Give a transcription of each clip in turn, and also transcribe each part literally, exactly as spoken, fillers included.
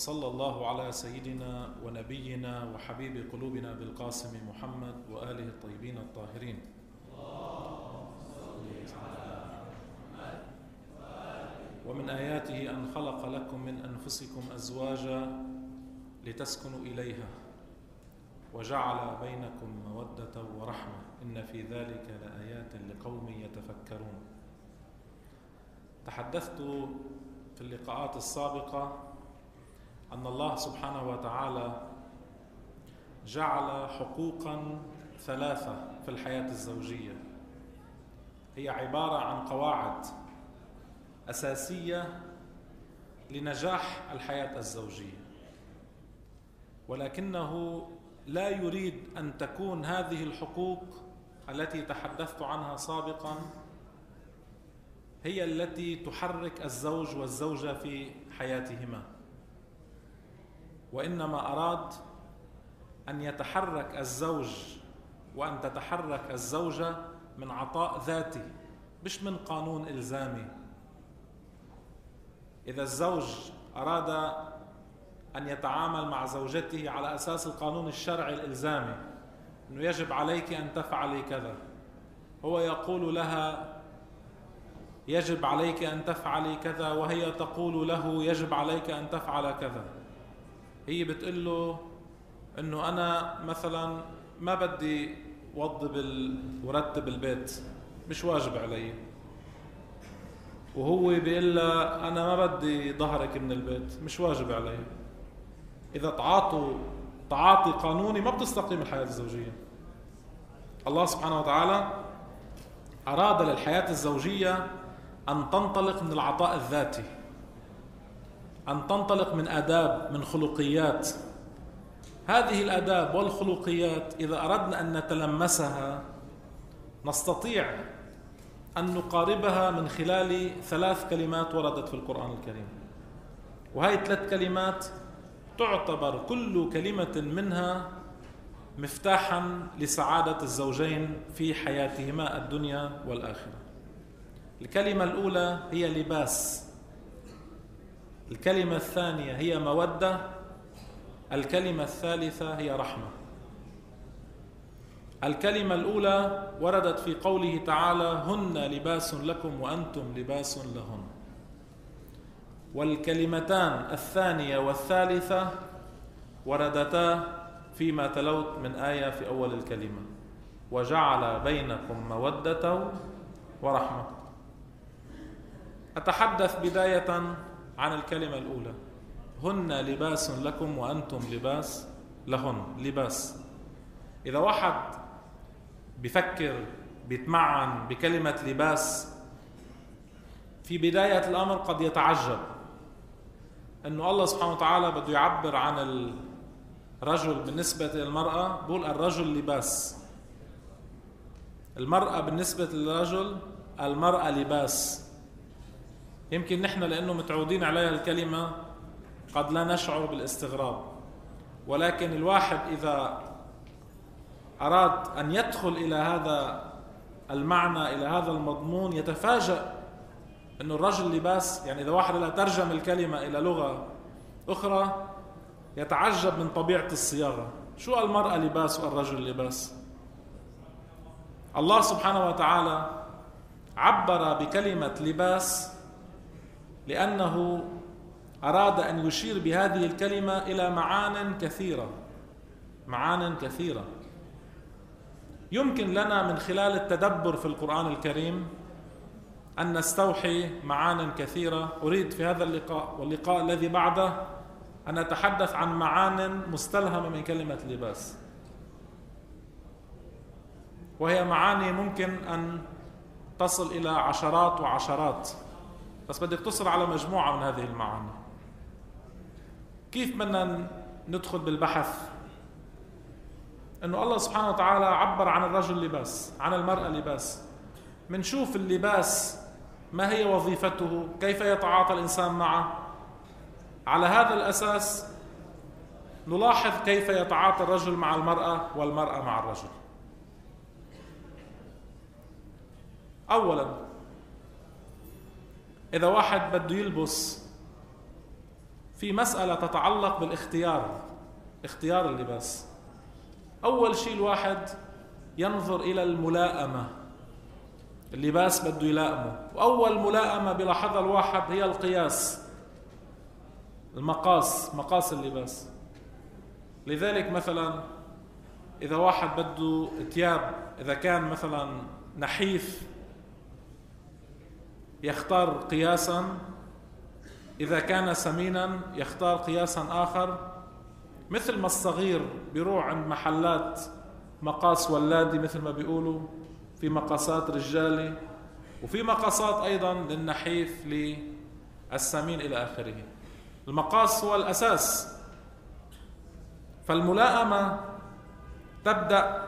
وصلى الله على سيدنا ونبينا وحبيب قلوبنا بالقاسم محمد وآله الطيبين الطاهرين. ومن آياته أن خلق لكم من أنفسكم أزواجا لتسكنوا إليها وجعل بينكم مودة ورحمة إن في ذلك لآيات لقوم يتفكرون. تحدثت في اللقاءات السابقة أن الله سبحانه وتعالى جعل حقوقا ثلاثة في الحياة الزوجية، هي عبارة عن قواعد أساسية لنجاح الحياة الزوجية، ولكنه لا يريد أن تكون هذه الحقوق التي تحدثت عنها سابقا هي التي تحرك الزوج والزوجة في حياتهما، وإنما أراد أن يتحرك الزوج وأن تتحرك الزوجة من عطاء ذاتي مش من قانون إلزامي. إذا الزوج أراد أن يتعامل مع زوجته على أساس القانون الشرعي الإلزامي أنه يجب عليك أن تفعلي كذا، هو يقول لها يجب عليك أن تفعلي كذا وهي تقول له يجب عليك أن تفعل كذا، هي بتقول له أنه أنا مثلا ما بدي وضب ورتب البيت مش واجب علي، وهو بيقول لها أنا ما بدي ظهرك من البيت مش واجب علي. إذا تعاطوا تعاطي قانوني ما بتستقيم الحياة الزوجية. الله سبحانه وتعالى أراد للحياة الزوجية أن تنطلق من العطاء الذاتي، أن تنطلق من آداب، من خلقيات. هذه الآداب والخلقيات إذا أردنا أن نتلمسها نستطيع أن نقاربها من خلال ثلاث كلمات وردت في القرآن الكريم، وهي ثلاث كلمات تعتبر كل كلمة منها مفتاحا لسعادة الزوجين في حياتهما الدنيا والآخرة. الكلمة الأولى هي لباس، الكلمة الثانية هي مودة، الكلمة الثالثة هي رحمة. الكلمة الأولى وردت في قوله تعالى هن لباس لكم وأنتم لباس لهن، والكلمتان الثانية والثالثة وردتا فيما تلوت من آية في أول الكلمة وجعل بينكم مودة ورحمة. أتحدث بداية عن الكلمة الأولى هن لباس لكم وأنتم لباس لهن. لباس، إذا واحد بفكر بيتمعن بكلمة لباس في بداية الأمر قد يتعجب أنه الله سبحانه وتعالى بده يعبر عن الرجل بالنسبة للمرأة، بقول الرجل لباس، المرأة بالنسبة للرجل المرأة لباس. يمكن نحن لأنه متعودين عليها الكلمة قد لا نشعر بالاستغراب، ولكن الواحد إذا أراد أن يدخل إلى هذا المعنى إلى هذا المضمون يتفاجأ أن الرجل لباس. يعني إذا واحد لا ترجم الكلمة إلى لغة أخرى يتعجب من طبيعة الصياغة، شو المرأة لباس والرجل لباس؟ الله سبحانه وتعالى عبر بكلمة لباس لأنه أراد أن يشير بهذه الكلمة إلى معان كثيرة، معان كثيرة يمكن لنا من خلال التدبر في القرآن الكريم أن نستوحي معان كثيرة. أريد في هذا اللقاء واللقاء الذي بعده أن أتحدث عن معان مستلهمة من كلمة لباس، وهي معاني ممكن أن تصل إلى عشرات وعشرات، بس بدي اقتصر على مجموعة من هذه المعاني. كيف بدنا ندخل بالبحث؟ أنه الله سبحانه وتعالى عبر عن الرجل لباس، عن المرأة لباس. منشوف اللباس ما هي وظيفته، كيف يتعاطى الإنسان معه. على هذا الأساس نلاحظ كيف يتعاطى الرجل مع المرأة والمرأة مع الرجل. أولا، إذا واحد بده يلبس في مسألة تتعلق بالاختيار، اختيار اللباس. أول شيء الواحد ينظر إلى الملائمة، اللباس بده يلائمه، وأول ملائمة بلاحظها الواحد هي القياس، المقاس، مقاس اللباس. لذلك مثلا إذا واحد بده ثياب، إذا كان مثلا نحيف يختار قياسا، إذا كان سمينا يختار قياسا آخر. مثل ما الصغير بيروح عند محلات مقاس ولادي مثل ما بيقولوا، في مقاسات رجالي وفي مقاسات أيضا للنحيف للسمين إلى آخره. المقاس هو الأساس. فالملائمة تبدأ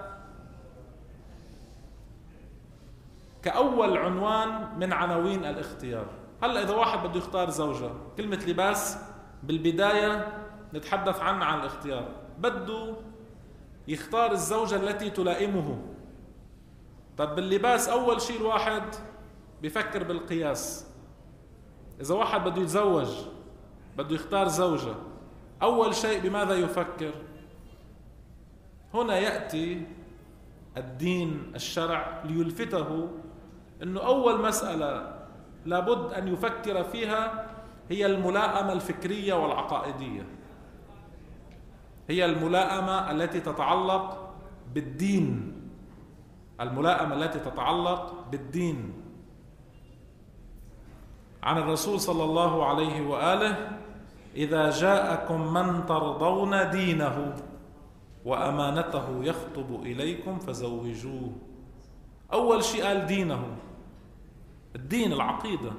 كأول عنوان من عناوين الاختيار. هلأ إذا واحد بده يختار زوجة، كلمة لباس بالبداية نتحدث عنها عن الاختيار. بده يختار الزوجة التي تلائمه. طب باللباس أول شيء الواحد بيفكر بالقياس. إذا واحد بده يتزوج، بده يختار زوجة، أول شيء بماذا يفكر؟ هنا يأتي الدين الشرع ليلفته أنه أول مسألة لابد أن يفكر فيها هي الملائمة الفكرية والعقائدية، هي الملائمة التي تتعلق بالدين، الملائمة التي تتعلق بالدين. عن الرسول صلى الله عليه وآله: إذا جاءكم من ترضون دينه وأمانته يخطب إليكم فزوجوه. أول شيء قال دينه، الدين، العقيدة.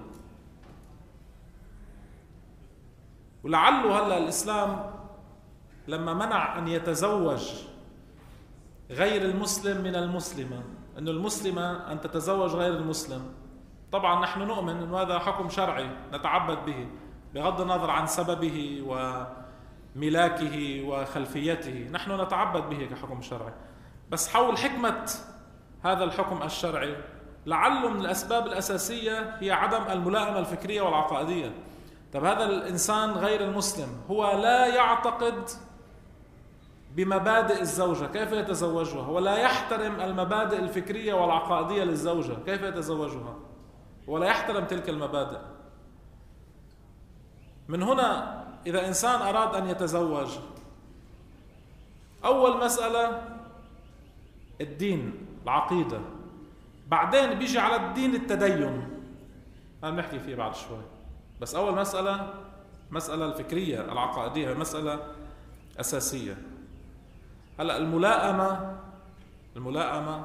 ولعله هلا الإسلام لما منع أن يتزوج غير المسلم من المسلمة، أن المسلمة أن تتزوج غير المسلم، طبعا نحن نؤمن أن هذا حكم شرعي نتعبد به بغض النظر عن سببه وملاكه وخلفيته، نحن نتعبد به كحكم شرعي. بس حول حكمة هذا الحكم الشرعي لعله من الأسباب الأساسية هي عدم الملائمة الفكرية والعقائدية. طب هذا الإنسان غير المسلم هو لا يعتقد بمبادئ الزوجة، كيف يتزوجها؟ ولا يحترم المبادئ الفكرية والعقائدية للزوجة، كيف يتزوجها؟ ولا يحترم تلك المبادئ. من هنا إذا إنسان أراد أن يتزوج، أول مسألة الدين، العقيدة، بعدين بيجي على الدين التدين، هذا بنحكي فيه بعد شوي. بس أول مسألة مسألة الفكرية العقائدية، مسألة أساسية. هلأ الملائمة الملائمة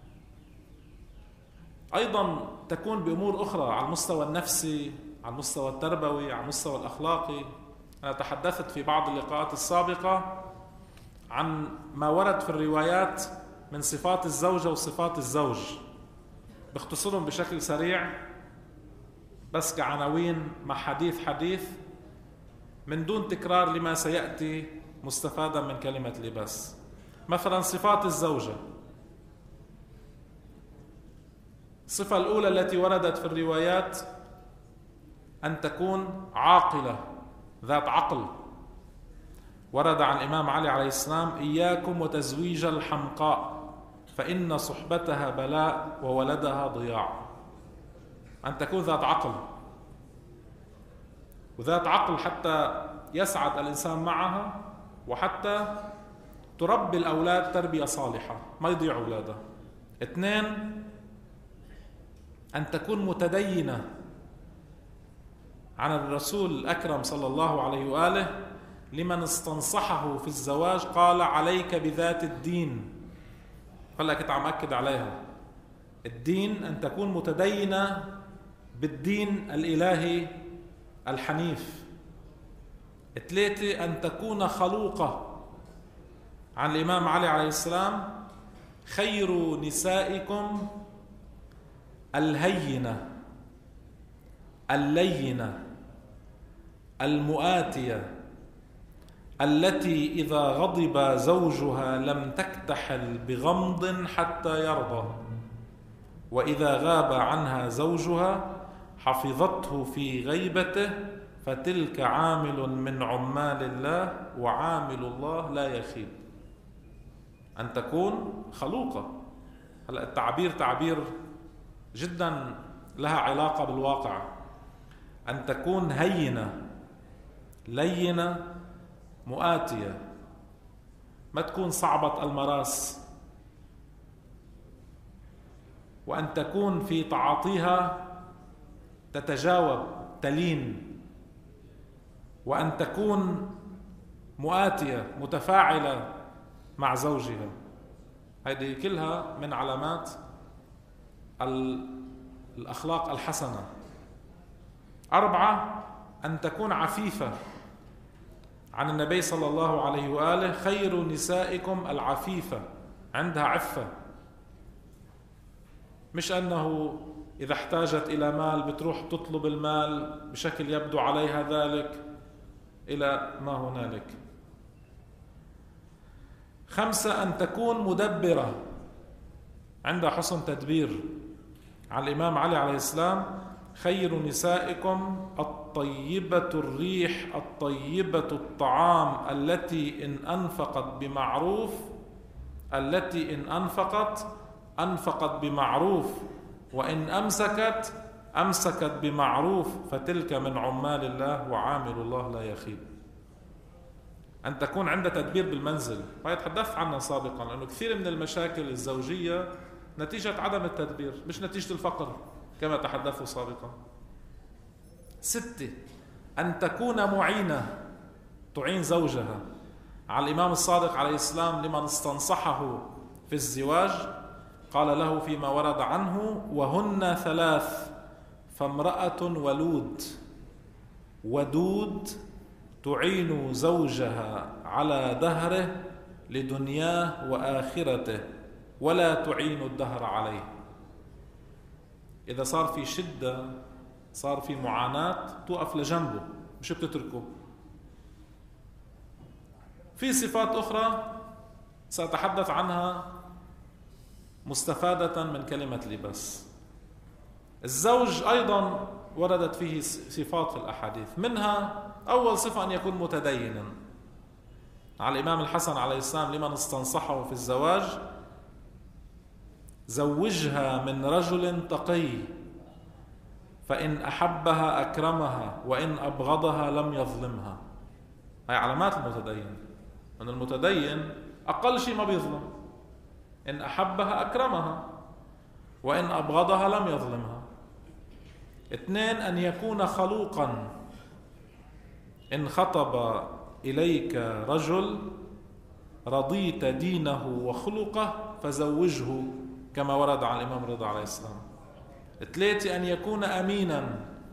أيضا تكون بأمور أخرى على المستوى النفسي، على المستوى التربوي، على المستوى الأخلاقي. أنا تحدثت في بعض اللقاءات السابقة عن ما ورد في الروايات من صفات الزوجة وصفات الزوج، باختصرهم بشكل سريع بس كعناوين مع حديث حديث من دون تكرار لما سيأتي مستفادا من كلمة لباس. مثلا صفات الزوجة، الصفة الأولى التي وردت في الروايات أن تكون عاقلة، ذات عقل. ورد عن الإمام علي عليه السلام: إياكم وتزويج الحمقاء فإن صحبتها بلاء وولدها ضياع. أن تكون ذات عقل، وذات عقل حتى يسعد الإنسان معها، وحتى تربي الأولاد تربية صالحة ما يضيع أولادها. اثنين، أن تكون متدينة. عن الرسول الأكرم صلى الله عليه وآله لمن استنصحه في الزواج قال: عليك بذات الدين. فلا كنت عم أكد عليها، الدين أن تكون متدينة بالدين الإلهي الحنيف. ثلاثة، أن تكون خلوقة. عن الإمام علي عليه السلام: خير نسائكم الهينة اللينة المؤاتية التي إذا غضب زوجها لم تكتحل بغمض حتى يرضى، وإذا غاب عنها زوجها حفظته في غيبته فتلك عامل من عمال الله وعامل الله لا يخيب. أن تكون خلوقة. هلا التعبير تعبير جدا لها علاقة بالواقع. أن تكون هينة لينة مؤاتية، ما تكون صعبة المراس، وأن تكون في تعاطيها تتجاوب تلين، وأن تكون مؤاتية متفاعلة مع زوجها. هذه كلها من علامات الأخلاق الحسنة. أربعة، أن تكون عفيفة. عن النبي صلى الله عليه وآله: خير نسائكم العفيفة، عندها عفة. مش أنه إذا احتاجت إلى مال بتروح تطلب المال بشكل يبدو عليها ذلك إلى ما هنالك. خمسة، أن تكون مدبرة، عندها حسن تدبير. عن الإمام علي عليه السلام: خير نسائكم الطيبة الريح الطيبة الطعام التي إن أنفقت بمعروف التي إن أنفقت أنفقت بمعروف وإن أمسكت أمسكت بمعروف فتلك من عمال الله وعامل الله لا يخيب. أن تكون عندها تدبير بالمنزل، وهي تحدثت عنها سابقا، لأنه كثير من المشاكل الزوجية نتيجة عدم التدبير مش نتيجة الفقر كما تحدثوا سابقا. ستة، أن تكون معينة، تعين زوجها. على الإمام الصادق عليه السلام لمن استنصحه في الزواج قال له فيما ورد عنه: وهن ثلاث، فامرأة ولود ودود تعين زوجها على دهره لدنياه وآخرته ولا تعين الدهر عليه. إذا صار في شدة، صار في معاناة، توقف لجنبه مش بتتركه. في صفات أخرى سأتحدث عنها مستفادة من كلمة لباس. الزوج أيضا وردت فيه صفات في الأحاديث، منها أول صفة أن يكون متدينا. على الإمام الحسن عليه السلام لمن استنصحه في الزواج: زوجها من رجل تقي فإن أحبها أكرمها وإن أبغضها لم يظلمها. هاي علامات المتدين، أن المتدين أقل شيء ما بيظلم، إن أحبها أكرمها وإن أبغضها لم يظلمها. اثنين، أن يكون خلوقا. إن خطب إليك رجل رضيت دينه وخلقه فزوجه، كما ورد عن الإمام رضا عليه السلام. ثلاثة، أن يكون أمينا،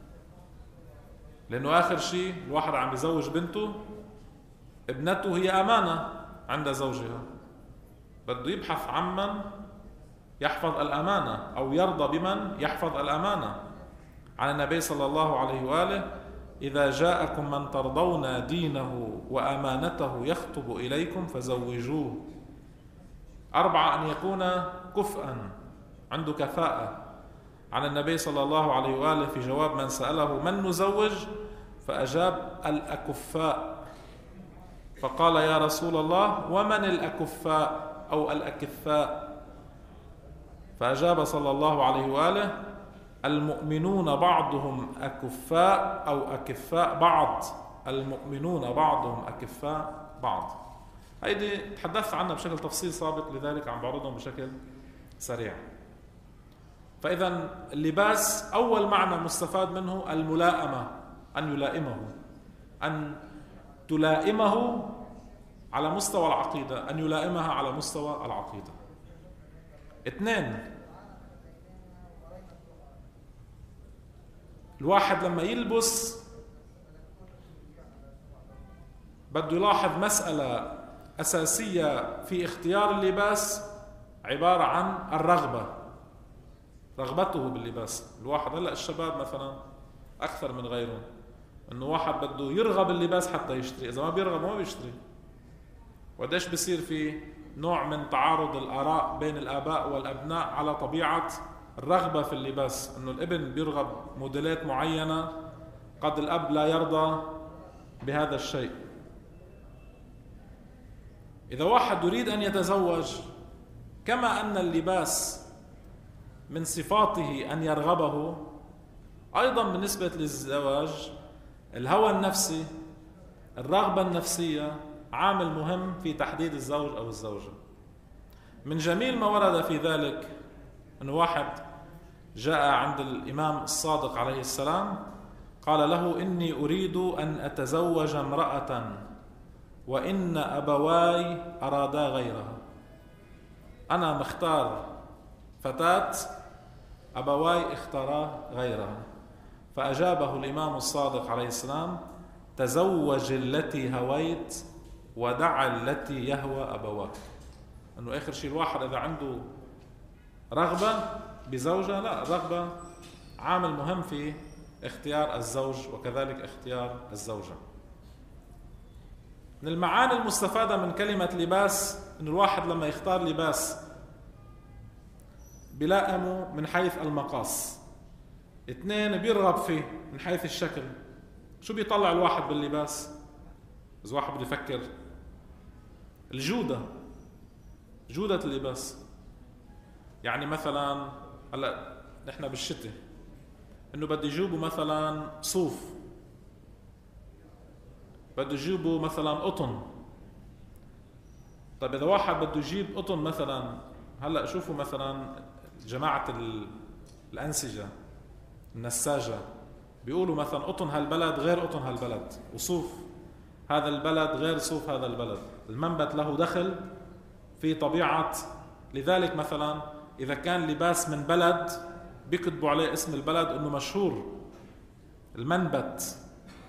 لأنه آخر شيء الواحد عم بيزوج بنته، ابنته هي أمانة عند زوجها، بده يبحث عمن يحفظ الأمانة أو يرضى بمن يحفظ الأمانة. عن النبي صلى الله عليه وآله: إذا جاءكم من ترضون دينه وأمانته يخطب إليكم فزوجوه. أربعة، أن يكون كفءا، عنده كفاءة. عن النبي صلى الله عليه وآله في جواب من سأله: من نزوج؟ فأجاب: الأكفاء. فقال: يا رسول الله ومن الأكفاء أو الأكفاء؟ فأجاب صلى الله عليه وآله: المؤمنون بعضهم أكفاء أو أكفاء بعض، المؤمنون بعضهم أكفاء بعض. هيدي تحدثت عنها بشكل تفصيل سابق، لذلك عم بعرضهم بشكل سريع. فإذا اللباس أول معنى مستفاد منه الملائمة، أن يلائمه، أن تلائمه على مستوى العقيدة، أن يلائمها على مستوى العقيدة. اثنين، الواحد لما يلبس بده يلاحظ مسألة أساسية في اختيار اللباس، عبارة عن الرغبة، رغبته باللباس. الواحد هلأ الشباب مثلا أكثر من غيرهم، إنه واحد بده يرغب اللباس حتى يشتري، إذا ما بيرغب ما بيشتري. وقديش بصير في نوع من تعارض الآراء بين الآباء والأبناء على طبيعة الرغبة في اللباس، إنه الابن بيرغب موديلات معينة قد الأب لا يرضى بهذا الشيء. إذا واحد يريد أن يتزوج، كما أن اللباس من صفاته أن يرغبه، أيضا بالنسبة للزواج الهوى النفسي، الرغبة النفسية عامل مهم في تحديد الزوج أو الزوجة. من جميل ما ورد في ذلك أن واحد جاء عند الإمام الصادق عليه السلام قال له: إني أريد أن أتزوج امرأة وإن أبواي أرادا غيرها. أنا مختار فتاة، أبواي اختارا غيرها. فأجابه الإمام الصادق عليه السلام: تزوج التي هويت ودع التي يهوى أبواك. أنه آخر شيء الواحد إذا عنده رغبة بزوجة، لا، رغبة عامل مهم في اختيار الزوج وكذلك اختيار الزوجة. من المعاني المستفادة من كلمة لباس أن الواحد لما يختار لباس بلائمه من حيث المقاس. اثنين، بيرغب فيه من حيث الشكل. شو بيطلع الواحد باللباس؟ إذا واحد بده يفكر، الجودة، جودة اللباس. يعني مثلا هلا نحن بالشتاء انه بده يجيبوا مثلا صوف، بده يجيبوا مثلا قطن. طيب اذا واحد بده يجيب قطن مثلا، هلا شوفوا مثلا جماعة الأنسجة النساجة بيقولوا مثلا قطن هالبلد غير قطن هالبلد، وصوف هذا البلد غير صوف هذا البلد. المنبت له دخل في طبيعة. لذلك مثلا إذا كان لباس من بلد بيكتبوا عليه اسم البلد انه مشهور، المنبت،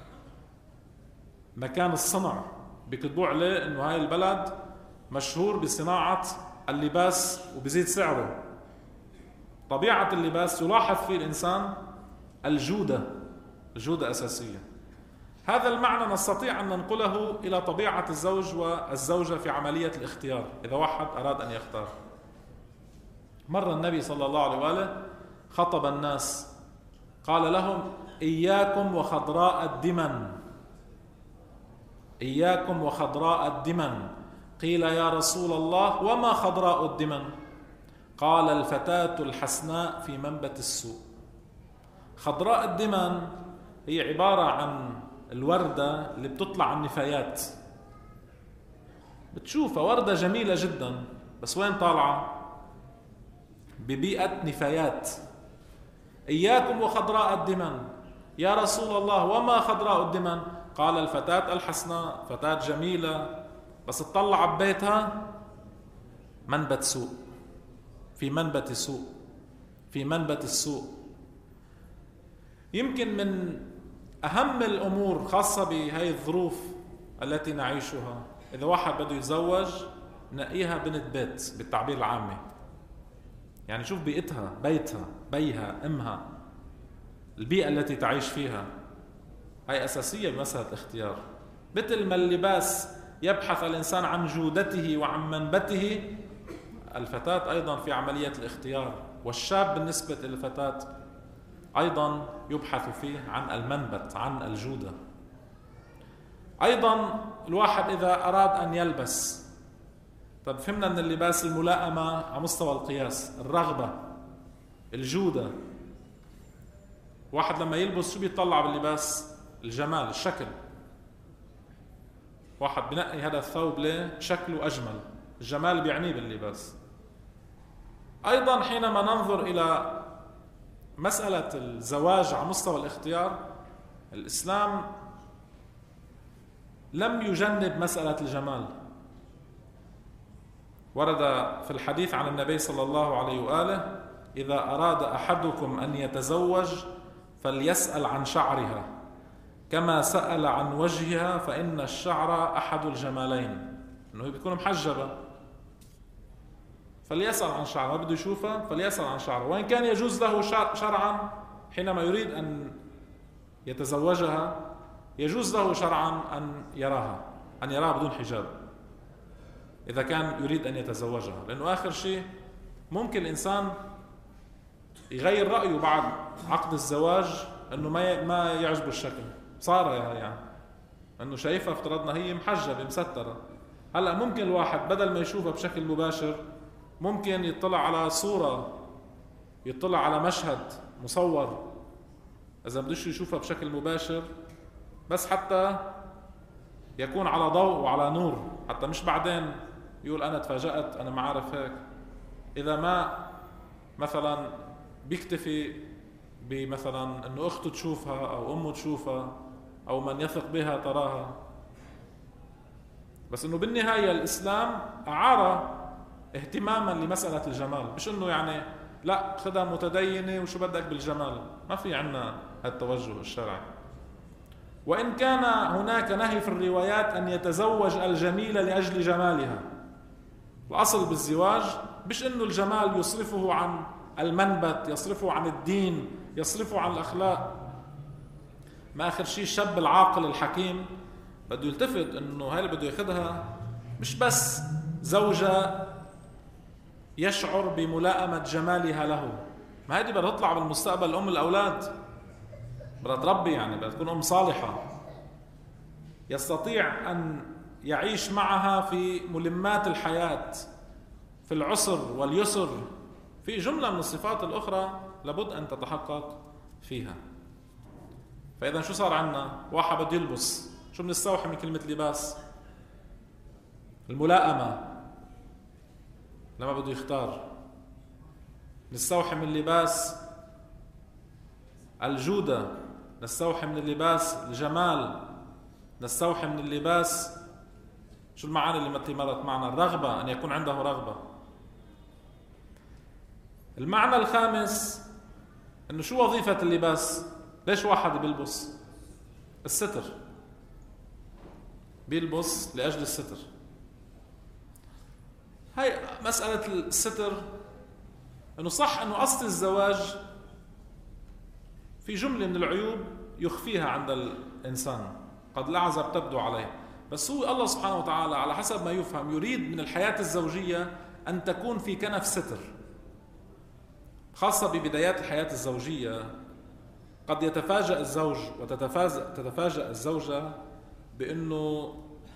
مكان الصنع، بيكتبوا عليه انه هاي البلد مشهور بصناعة اللباس وبزيد سعره. طبيعة اللباس يلاحظ فيه الإنسان الجودة، الجودة أساسية. هذا المعنى نستطيع أن ننقله إلى طبيعة الزوج والزوجة في عملية الاختيار إذا واحد أراد أن يختار. مر النبي صلى الله عليه وآله خطب الناس قال لهم: إياكم وخضراء الدمن، إياكم وخضراء الدمن. قيل: يا رسول الله وما خضراء الدمن؟ قال: الفتاة الحسناء في منبت السوء. خضراء الدمن هي عبارة عن الوردة اللي بتطلع عن النفايات، بتشوفها وردة جميلة جدا، بس وين طالعة؟ ببيئة نفايات. إياكم وخضراء الدمن. يا رسول الله وما خضراء الدمن؟ قال: الفتاة الحسناء، فتاة جميلة بس تطلع ببيتها منبت سوء، في منبت سوء، في منبت السوء. يمكن من أهم الأمور خاصة بهذه الظروف التي نعيشها، إذا واحد بده يتزوج نقيها بنت بيت بالتعبير العامي. يعني شوف بيئتها، بيتها، بيها، أمها، البيئة التي تعيش فيها، هي أساسية بمسألة الاختيار. مثل ما اللباس يبحث الإنسان عن جودته وعن منبته، الفتاة أيضا في عملية الاختيار، والشاب بالنسبة للفتاة أيضا يبحث فيه عن المنبت، عن الجودة. أيضا الواحد إذا أراد أن يلبس، طب فهمنا أن اللباس الملائمة على مستوى القياس، الرغبة، الجودة. واحد لما يلبس شو بيطلع باللباس؟ الجمال، الشكل. واحد بنقي هذا الثوب ليه؟ شكله أجمل، الجمال بيعنيه باللباس. أيضا حينما ننظر إلى مسألة الزواج على مستوى الاختيار، الإسلام لم يجنب مسألة الجمال. ورد في الحديث عن النبي صلى الله عليه وآله: إذا أراد أحدكم أن يتزوج فليسأل عن شعرها كما سأل عن وجهها، فإن الشعر أحد الجمالين. إنه بيكون محجبة، فليسأل عن شعرها، بده يشوفها فليسأل عن شعرها. وإن كان يجوز له شرعا حينما يريد أن يتزوجها، يجوز له شرعا أن يراها، أن يراها بدون حجاب إذا كان يريد أن يتزوجها. لأنه آخر شيء ممكن الإنسان يغير رأيه بعد عقد الزواج انه ما ما يعجبه الشكل، صار يعني انه شايفها افترضنا هي محجبه مستره. هلا ممكن الواحد بدل ما يشوفها بشكل مباشر ممكن يطلع على صوره، يطلع على مشهد مصور اذا بدوش يشوفها بشكل مباشر، بس حتى يكون على ضوء وعلى نور، حتى مش بعدين يقول انا تفاجأت انا ما عارف هيك. اذا ما مثلا بيكتفي بمثلا انه اخته تشوفها او امه تشوفها او من يثق بها تراها، بس انه بالنهاية الاسلام اعار اهتماما لمسألة الجمال، مش انه يعني لا خدها متدينة وشو بدك بالجمال، ما في عنا هالتوجه الشرعي. وإن كان هناك نهي في الروايات أن يتزوج الجميل لأجل جمالها. الأصل بالزواج مش إنه الجمال يصرفه عن المنبت، يصرفه عن الدين، يصرفه عن الأخلاق. ما آخر شيء الشاب العاقل الحكيم بده يلتفت إنه هاي اللي بده ياخدها مش بس زوجة يشعر بملائمة جمالها له، ما هذه بدها تطلع بالمستقبل أم الأولاد، بدها تربي، يعني بدها تكون أم صالحة يستطيع أن يعيش معها في ملمات الحياة، في العسر واليسر، في جملة من الصفات الأخرى لابد أن تتحقق فيها. فإذا شو صار عنا؟ واحد بده يلبس، شو بنستوحي من كلمة لباس؟ الملائمة. لما بده يختار نستوحي من اللباس الجودة، نستوحي من اللباس الجمال، نستوحي من اللباس شو المعاني اللي متى مرت معنا؟ الرغبة، أن يكون عنده رغبة. المعنى الخامس إنه شو وظيفة اللباس؟ ليش واحد بيلبس؟ الستر، بيلبس لأجل الستر. هاي مسألة الستر، إنه صح إنه أصل الزواج في جملة من العيوب يخفيها عند الإنسان قد الأعزب تبدو عليه، بس هو الله سبحانه وتعالى على حسب ما يفهم يريد من الحياة الزوجية أن تكون في كنف ستر، خاصة ببدايات الحياة الزوجية. قد يتفاجأ الزوج وتتفاجأ الزوجة بأنه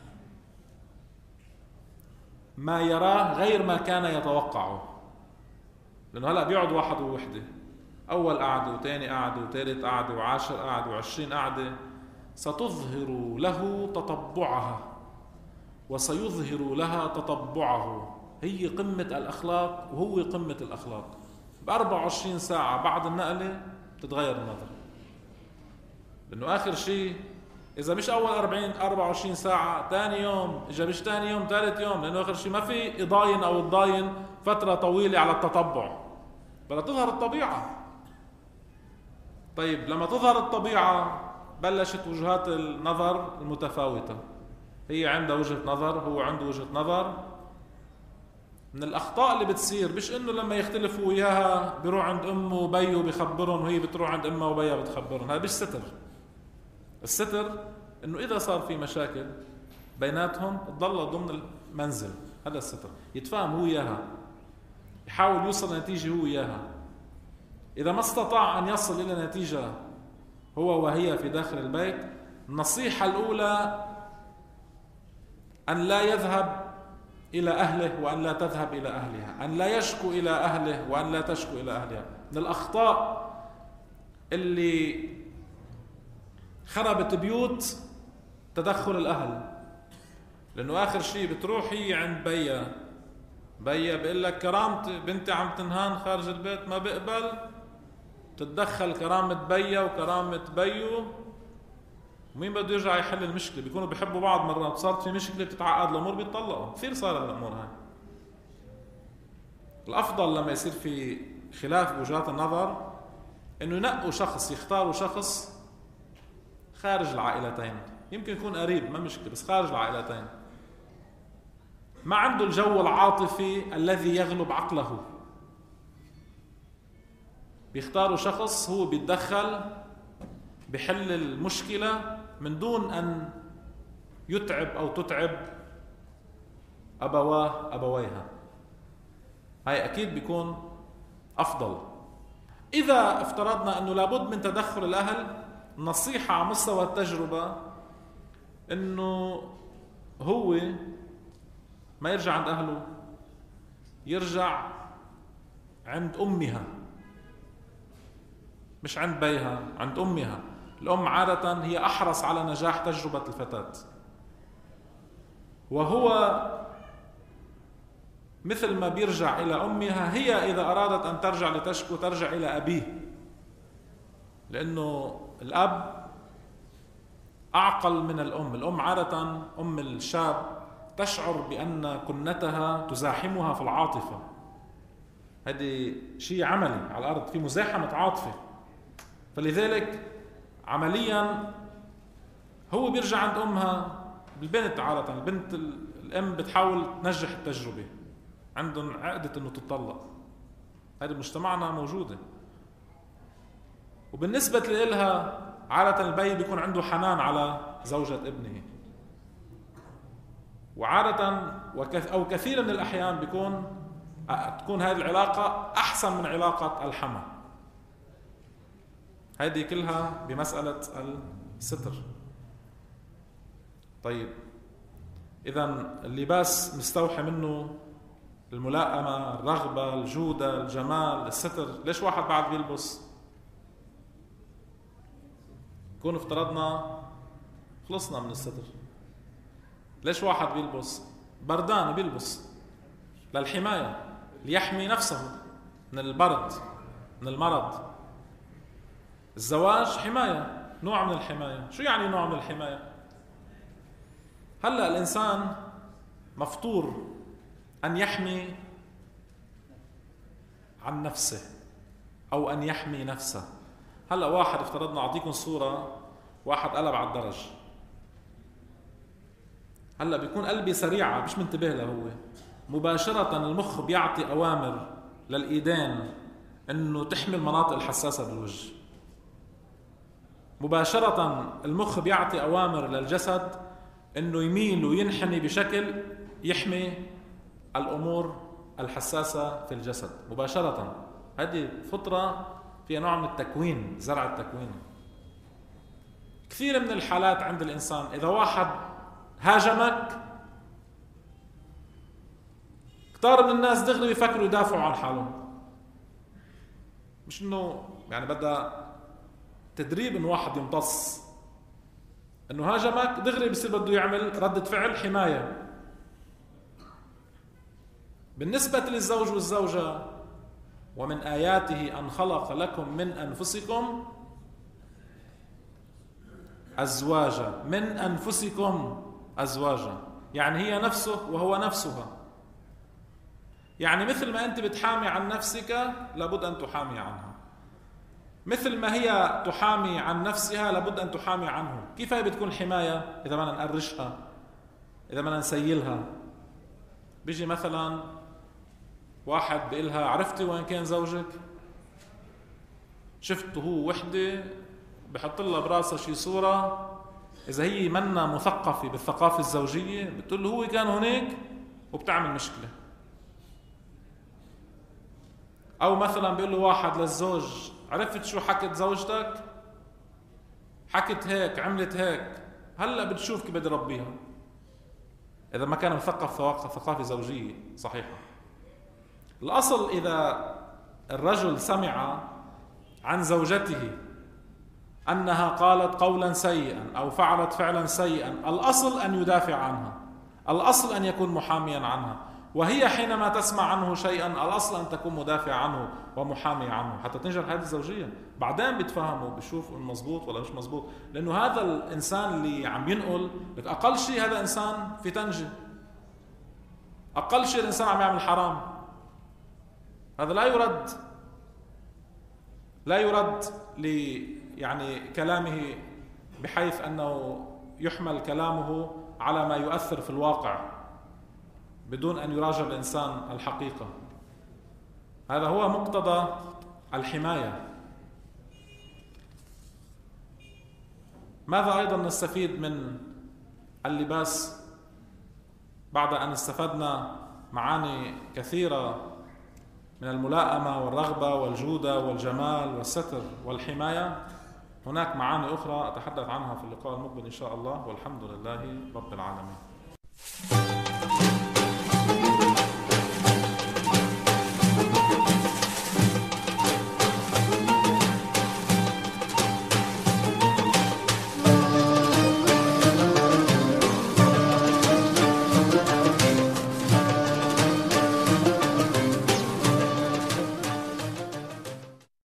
ما يراه غير ما كان يتوقعه، لأنه هلأ بيقعد واحد ووحدة، أول قعدة وثاني قعدة وثالث قعدة وعاشر قعدة وعشرين قعدة، ستظهر له تطبعها وسيظهر لها تطبعه. هي قمة الأخلاق وهو قمة الأخلاق. بأربع وعشرين ساعة بعد النقلة تتغير النظرة، لأنه آخر شيء إذا مش أول أربعين أربع وعشرين ساعة ثاني يوم، إذا مش ثاني يوم ثالث يوم، لأنه آخر شيء ما في يضاين أو تضاين فترة طويلة على التطبع، بدها تظهر الطبيعة. طيب لما تظهر الطبيعة بلشت وجهات النظر المتفاوتة، هي عندها وجهة نظر، هو عنده وجهة نظر. من الأخطاء اللي بتصير مش إنه لما يختلفوا وياها بيروح عند أمه وبيه بيخبرهم وهي بتروح عند أمها وبيها بتخبرهم، هذا مش ستر. الستر إنه إذا صار في مشاكل بيناتهم تضل ضمن المنزل، هذا الستر. يتفاهم هو وياها، يحاول يوصل لنتيجة هو وياها. إذا ما استطاع أن يصل إلى نتيجة هو وهي في داخل البيت، النصيحة الأولى أن لا يذهب إلى أهله وأن لا تذهب إلى أهلها، أن لا يشكو إلى أهله وأن لا تشكو إلى أهلها. من الأخطاء اللي خربت بيوت تدخل الأهل، لأنه آخر شيء بتروح هي عند بيا، بيا بيقول لك كرامتي بنتي عم تنهان خارج البيت ما بقبل، تتدخل كرامة بيا وكرامة بيو، ومين بده يرجع يحل المشكلة؟ بيكونوا بيحبوا بعض مرات، صارت في مشكلة بتتعقد الأمور بيتطلقوا، كثير صار الأمور هاي. الأفضل لما يصير في خلاف بوجهات النظر إنه ينقوا شخص، يختاروا شخص خارج العائلتين، يمكن يكون قريب ما مشكلة بس خارج العائلتين، ما عنده الجو العاطفي الذي يغلب عقله. بيختاروا شخص هو بيتدخل بحل المشكلة من دون أن يتعب أو تتعب أبواه أبويها. هاي أكيد بيكون أفضل. إذا افترضنا أنه لابد من تدخل الأهل، نصيحة على مستوى التجربة أنه هو ما يرجع عند أهله، يرجع عند أمها، مش عند بيها، عند أمها. الأم عادة هي أحرص على نجاح تجربة الفتاة، وهو مثل ما بيرجع إلى أمها، هي إذا أرادت أن ترجع لتشكو ترجع إلى أبيه، لأنه الأب أعقل من الأم. الأم عادة، أم الشاب، تشعر بأن كنتها تزاحمها في العاطفة. هذه شيء عملي على الأرض، في مزاحمة عاطفة، فلذلك عمليا هو بيرجع عند أمها. البنت عادة، البنت الأم بتحاول تنجح التجربة، عندهم عقدة أنه تطلق، هذه مجتمعنا موجودة. وبالنسبة لإلها عادة البي بيكون عنده حنان على زوجة ابنه، وعادة أو كثير من الأحيان بيكون تكون هذه العلاقة أحسن من علاقة الحما. هذه كلها بمسألة الستر. طيب، إذن اللباس مستوحى منه الملائمة، الرغبة، الجودة، الجمال، الستر. ليش واحد بعد بيلبس؟ كون افترضنا خلصنا من الستر، ليش واحد بيلبس؟ بردان بيلبس للحماية، ليحمي نفسه من البرد، من المرض. الزواج حماية، نوع من الحماية. شو يعني نوع من الحماية؟ هلأ الإنسان مفطور أن يحمي عن نفسه أو أن يحمي نفسه. هلأ واحد افترضنا، أعطيكم صورة، واحد قلب على الدرج، هلأ بيكون قلبي سريعة مش منتبه له، هو مباشرة المخ بيعطي أوامر للإيدين أنه تحمي المناطق الحساسة بالوجه، مباشرة المخ بيعطي أوامر للجسد أنه يميل وينحني بشكل يحمي الأمور الحساسة في الجسد مباشرة. هذه فطرة فيها نوع من التكوين، زرع التكوين. كثير من الحالات عند الإنسان، إذا واحد هاجمك، كتار من الناس دغري يفكروا يدافعوا عن حالهم، مش إنه يعني بدأ تدريب إنه واحد يمتص، إنه هاجمك دغري بصير بده يعمل ردة فعل حماية. بالنسبة للزوج والزوجة، ومن آياته أن خلق لكم من أنفسكم أزواجا، من أنفسكم أزواجا، يعني هي نفسه وهو نفسها. يعني مثل ما أنت بتحامي عن نفسك لابد أن تحامي عنها، مثل ما هي تحامي عن نفسها لابد أن تحامي عنه. كيف هي بتكون حماية؟ إذا ما نقرشها، إذا ما نسيلها. بيجي مثلا واحد بيقلها عرفتي وين كان زوجك؟ شفته هو وحدة، بحط لها براسها شي صورة، إذا هي منا مثقفة بالثقافة الزوجية بتقول له هو كان هناك، وبتعمل مشكلة. أو مثلا بيقول له واحد للزوج عرفت شو حكت زوجتك؟ حكت هيك، عملت هيك، هلأ بتشوف كيف بدي ربيها. إذا ما كان مثقف ثقافة زوجية صحيحة. الأصل إذا الرجل سمع عن زوجته أنها قالت قولا سيئا أو فعلت فعلا سيئا، الأصل أن يدافع عنها، الأصل أن يكون محاميا عنها. وهي حينما تسمع عنه شيئا الأصل أن تكون مدافع عنه ومحامي عنه حتى تنجح الحياة الزوجية. بعدين بيتفهموا، بيشوفوا مزبوط ولا مش مزبوط، لأنه هذا الإنسان اللي عم ينقل لك أقل شيء هذا إنسان في تنجي، أقل شيء الإنسان عم يعمل حرام. هذا لا يرد، لا يرد ل يعني كلامه بحيث أنه يحمل كلامه على ما يؤثر في الواقع بدون أن يراجع الإنسان الحقيقة. هذا هو مقتضى الحماية. ماذا أيضا نستفيد من اللباس بعد أن استفدنا معاني كثيرة من الملائمة والرغبة والجودة والجمال والستر والحماية. هناك معاني أخرى أتحدث عنها في اللقاء المقبل إن شاء الله، والحمد لله رب العالمين.